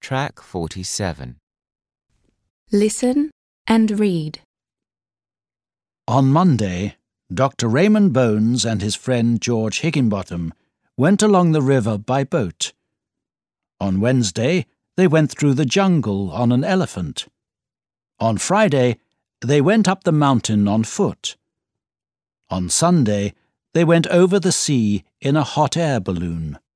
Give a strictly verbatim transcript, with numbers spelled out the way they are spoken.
Track forty-seven. Listen and read. On Monday, Doctor Raymond Bones and his friend George Higginbottom went along the river by boat. On Wednesday, they went through the jungle on an elephant. On Friday, they went up the mountain on foot. On Sunday, they went over the sea in a hot air balloon.